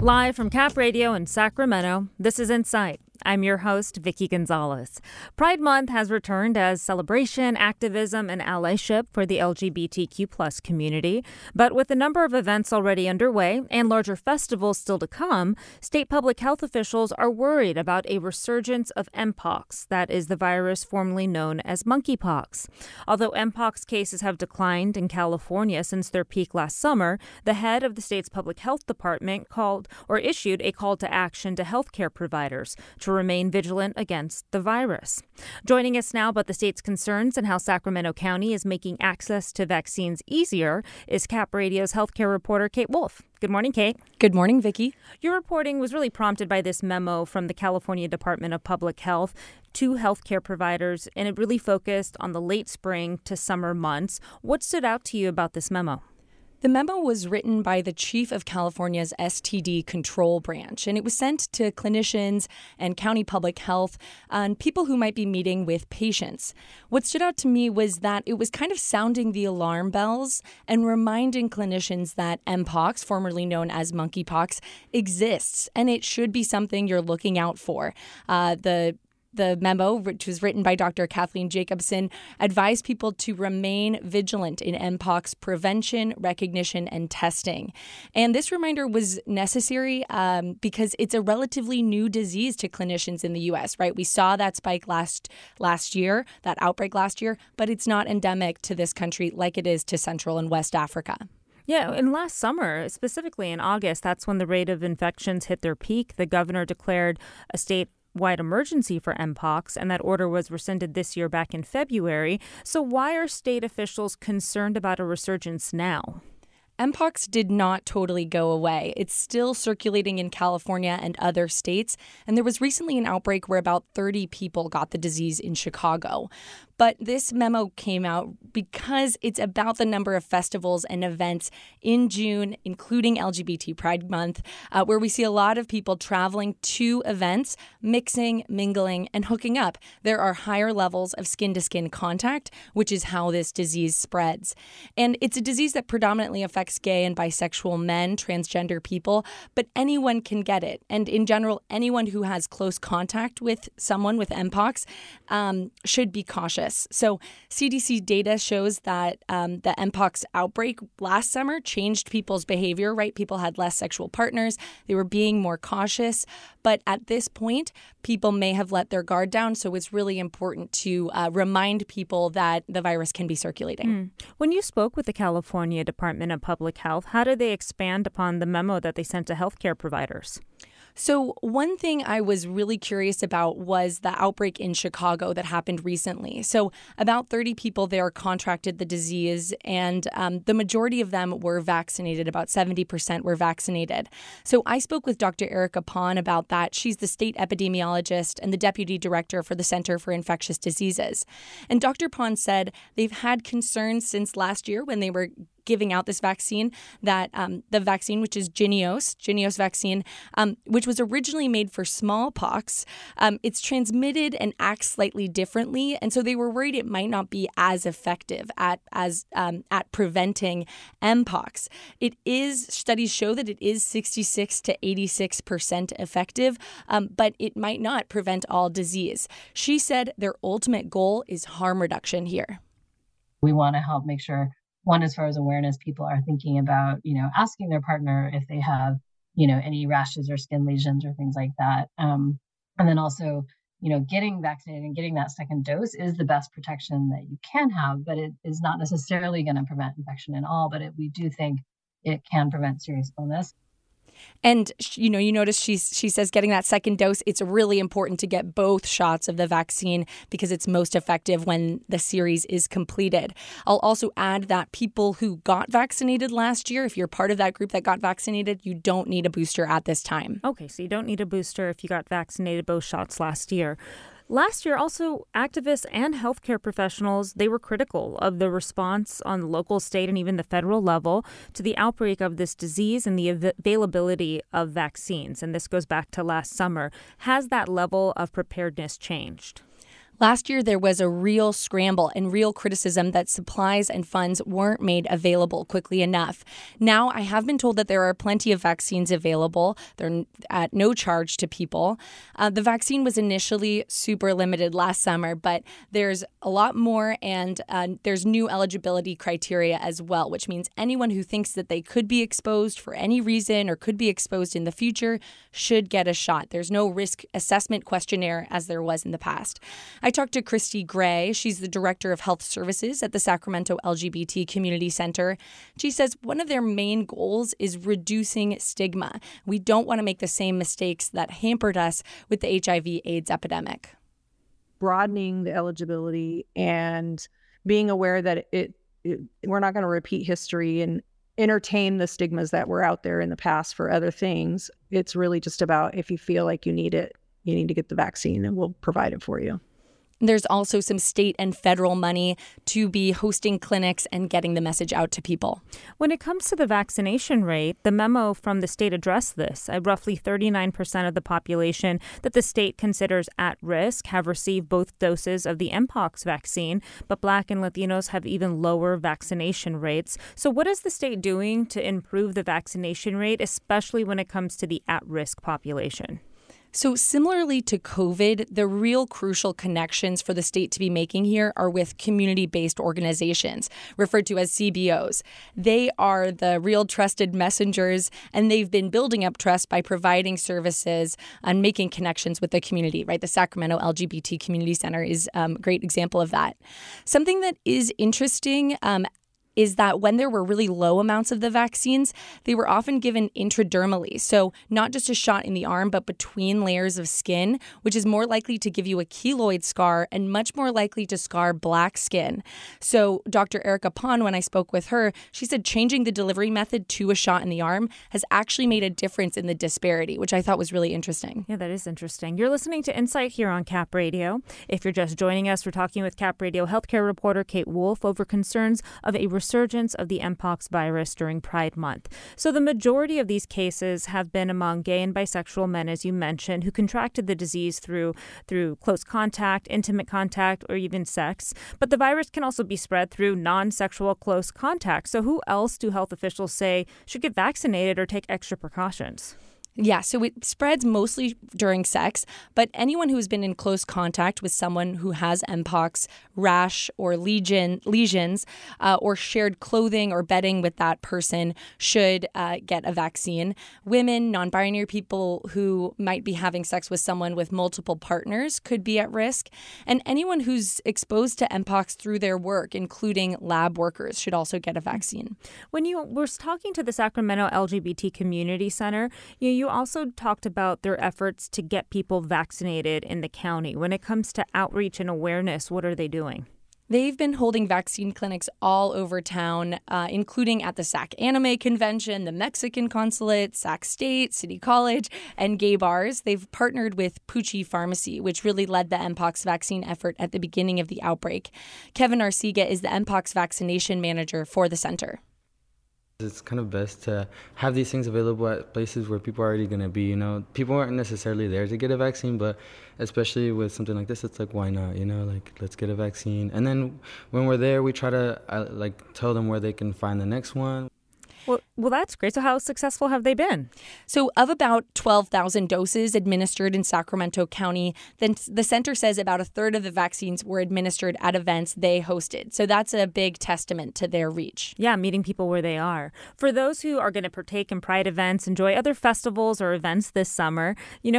Live from Cap Radio in Sacramento, this is Insight. I'm your host, Vicky Gonzalez. Pride Month has returned as celebration, activism, and allyship for the LGBTQ+ community. But with a number of events already underway and larger festivals still to come, state public health officials are worried about a resurgence of Mpox, that is the virus formerly known as monkeypox. Although Mpox cases have declined in California since their peak last summer, the head of the state's public health department issued a call to action to healthcare providers to remain vigilant against the virus. Joining us now about the state's concerns and how Sacramento County is making access to vaccines easier is Cap Radio's healthcare reporter Kate Wolf. Good morning, Kate. Good morning, Vicky. Your reporting was really prompted by this memo from the California Department of Public Health to healthcare providers, and it really focused on the late spring to summer months. What stood out to you about this memo? The memo was written by the chief of California's STD control branch, and it was sent to clinicians and county public health and people who might be meeting with patients. What stood out to me was that it was kind of sounding the alarm bells and reminding clinicians that Mpox, formerly known as monkeypox, exists, and it should be something you're looking out for. The memo, which was written by Dr. Kathleen Jacobson, advised people to remain vigilant in Mpox prevention, recognition, and testing. And this reminder was necessary because it's a relatively new disease to clinicians in the U.S., right? We saw that spike last year, that outbreak last year, but it's not endemic to this country like it is to Central and West Africa. Yeah, and last summer, specifically in August, that's when the rate of infections hit their peak. The governor declared a statewide emergency for Mpox, and that order was rescinded this year back in February. So why are state officials concerned about a resurgence now? Mpox did not totally go away. It's still circulating in California and other states, and there was recently an outbreak where about 30 people got the disease in Chicago. But this memo came out because it's about the number of festivals and events in June, including LGBT Pride Month, where we see a lot of people traveling to events, mixing, mingling, and hooking up. There are higher levels of skin-to-skin contact, which is how this disease spreads. And it's a disease that predominantly affects gay and bisexual men, transgender people, but anyone can get it. And in general, anyone who has close contact with someone with Mpox should be cautious. So CDC data shows that the Mpox outbreak last summer changed people's behavior, right? People had less sexual partners. They were being more cautious. But at this point, people may have let their guard down. So it's really important to remind people that the virus can be circulating. When you spoke with the California Department of Public Health, how did they expand upon the memo that they sent to healthcare providers? So one thing I was really curious about was the outbreak in Chicago that happened recently. So about 30 people there contracted the disease, and the majority of them were vaccinated. About 70% were vaccinated. So I spoke with Dr. Erica Pon about that. She's the state epidemiologist and the deputy director for the Center for Infectious Diseases. And Dr. Pon said they've had concerns since last year when they were giving out this vaccine, that the vaccine, which is Jynneos vaccine, which was originally made for smallpox, it's transmitted and acts slightly differently. And so they were worried it might not be as effective at preventing Mpox. Studies show that it is 66 to 86% effective, but it might not prevent all disease. She said their ultimate goal is harm reduction here. We want to help make sure, one, as far as awareness, people are thinking about, asking their partner if they have, any rashes or skin lesions or things like that. And then also, getting vaccinated and getting that second dose is the best protection that you can have, but it is not necessarily going to prevent infection at all. But we do think it can prevent serious illness. And, you notice she says getting that second dose, it's really important to get both shots of the vaccine because it's most effective when the series is completed. I'll also add that people who got vaccinated last year, if you're part of that group that got vaccinated, you don't need a booster at this time. Okay, so you don't need a booster if you got vaccinated both shots last year. Last year, also, activists and healthcare professionals, they were critical of the response on the local, state, and even the federal level to the outbreak of this disease and the availability of vaccines. And this goes back to last summer. Has that level of preparedness changed? Last year, there was a real scramble and real criticism that supplies and funds weren't made available quickly enough. Now, I have been told that there are plenty of vaccines available. They're at no charge to people. The vaccine was initially super limited last summer, but there's a lot more, and there's new eligibility criteria as well, which means anyone who thinks that they could be exposed for any reason or could be exposed in the future should get a shot. There's no risk assessment questionnaire as there was in the past. I talked to Christy Gray. She's the Director of Health Services at the Sacramento LGBT Community Center. She says one of their main goals is reducing stigma. We don't want to make the same mistakes that hampered us with the HIV/AIDS epidemic. Broadening the eligibility and being aware that we're not going to repeat history and entertain the stigmas that were out there in the past for other things. It's really just about, if you feel like you need it, you need to get the vaccine, and we'll provide it for you. There's also some state and federal money to be hosting clinics and getting the message out to people. When it comes to the vaccination rate, the memo from the state addressed this. Roughly 39% of the population that the state considers at risk have received both doses of the Mpox vaccine, but Black and Latinos have even lower vaccination rates. So what is the state doing to improve the vaccination rate, especially when it comes to the at-risk population? So similarly to COVID, the real crucial connections for the state to be making here are with community-based organizations, referred to as CBOs. They are the real trusted messengers, and they've been building up trust by providing services and making connections with the community, right? The Sacramento LGBT Community Center is a great example of that. Something that is interesting is that when there were really low amounts of the vaccines, they were often given intradermally. So not just a shot in the arm, but between layers of skin, which is more likely to give you a keloid scar and much more likely to scar Black skin. So Dr. Erica Pond, when I spoke with her, she said changing the delivery method to a shot in the arm has actually made a difference in the disparity, which I thought was really interesting. Yeah, that is interesting. You're listening to Insight here on Cap Radio. If you're just joining us, we're talking with Cap Radio healthcare reporter Kate Wolf over concerns of a resurgence of the Mpox virus during Pride Month. So the majority of these cases have been among gay and bisexual men, as you mentioned, who contracted the disease through close contact, intimate contact, or even sex. But the virus can also be spread through non-sexual close contact. So who else do health officials say should get vaccinated or take extra precautions? Yeah, so it spreads mostly during sex, but anyone who has been in close contact with someone who has Mpox, rash, or lesions, or shared clothing or bedding with that person should get a vaccine. Women, non-binary people who might be having sex with someone with multiple partners could be at risk. And anyone who's exposed to Mpox through their work, including lab workers, should also get a vaccine. When you were talking to the Sacramento LGBT Community Center, you also talked about their efforts to get people vaccinated in the county. When it comes to outreach and awareness, what are they doing? They've been holding vaccine clinics all over town, including at the Sac Anime Convention, the Mexican Consulate, Sac State, City College, and gay bars. They've partnered with Pucci Pharmacy, which really led the Mpox vaccine effort at the beginning of the outbreak. Kevin Arcega is the Mpox vaccination manager for the center. It's kind of best to have these things available at places where people are already going to be, People aren't necessarily there to get a vaccine, but especially with something like this, it's like, why not, let's get a vaccine. And then when we're there, we try to, tell them where they can find the next one. Well, that's great. So how successful have they been? So of about 12,000 doses administered in Sacramento County, then the center says about a third of the vaccines were administered at events they hosted. So that's a big testament to their reach. Yeah, meeting people where they are. For those who are going to partake in Pride events, enjoy other festivals or events this summer,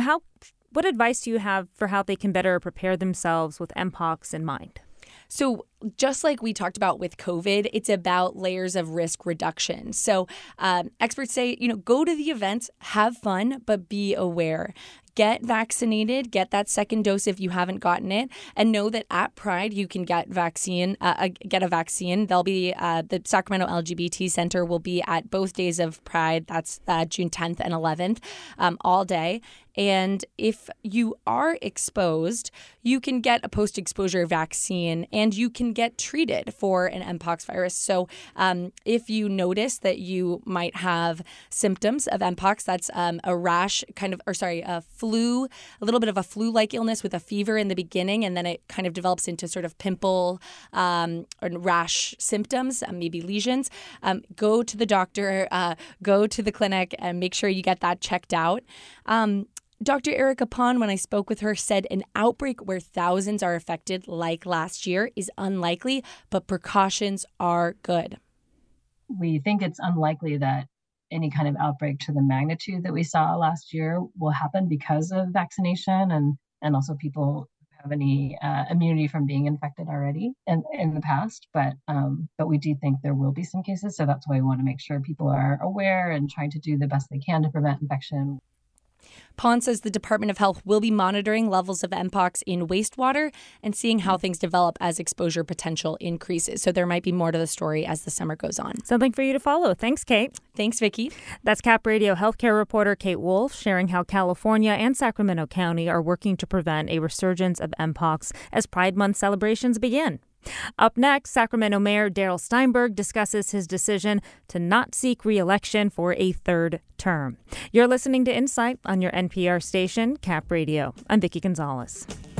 what advice do you have for how they can better prepare themselves with Mpox in mind? So just like we talked about with COVID, it's about layers of risk reduction. So experts say, go to the events, have fun, but be aware. Get vaccinated, get that second dose if you haven't gotten it, and know that at Pride you can get a vaccine. There'll be the Sacramento LGBT Center will be at both days of Pride. That's June 10th and 11th, all day. And if you are exposed, you can get a post-exposure vaccine and you can get treated for an Mpox virus. So if you notice that you might have symptoms of Mpox, that's a rash, a flu, a little bit of a flu-like illness with a fever in the beginning, and then it kind of develops into sort of pimple or rash symptoms, maybe lesions, go to the doctor, go to the clinic, and make sure you get that checked out. Dr. Erica Pon, when I spoke with her, said an outbreak where thousands are affected, like last year, is unlikely, but precautions are good. We think it's unlikely that any kind of outbreak to the magnitude that we saw last year will happen because of vaccination and also people have any immunity from being infected already in the past. But we do think there will be some cases. So that's why we want to make sure people are aware and trying to do the best they can to prevent infection. Pon says the Department of Health will be monitoring levels of Mpox in wastewater and seeing how things develop as exposure potential increases. So there might be more to the story as the summer goes on. Something for you to follow. Thanks, Kate. Thanks, Vicki. That's Cap Radio healthcare reporter Kate Wolf sharing how California and Sacramento County are working to prevent a resurgence of Mpox as Pride Month celebrations begin. Up next, Sacramento Mayor Darrell Steinberg discusses his decision to not seek re-election for a third term. You're listening to Insight on your NPR station, Cap Radio. I'm Vicki Gonzalez.